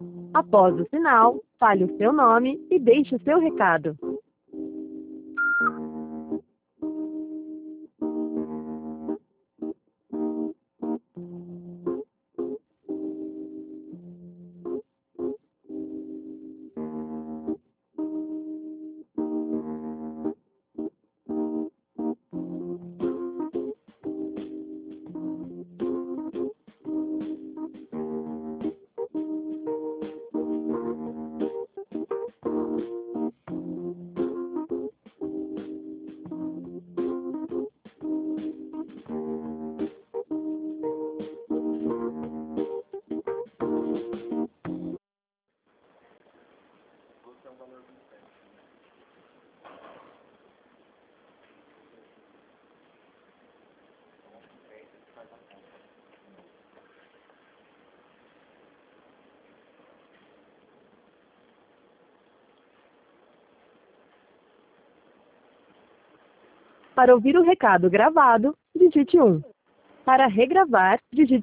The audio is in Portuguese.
Após o sinal, fale o seu nome e deixe o seu recado. Para ouvir o recado gravado, digite 1. Para regravar, digite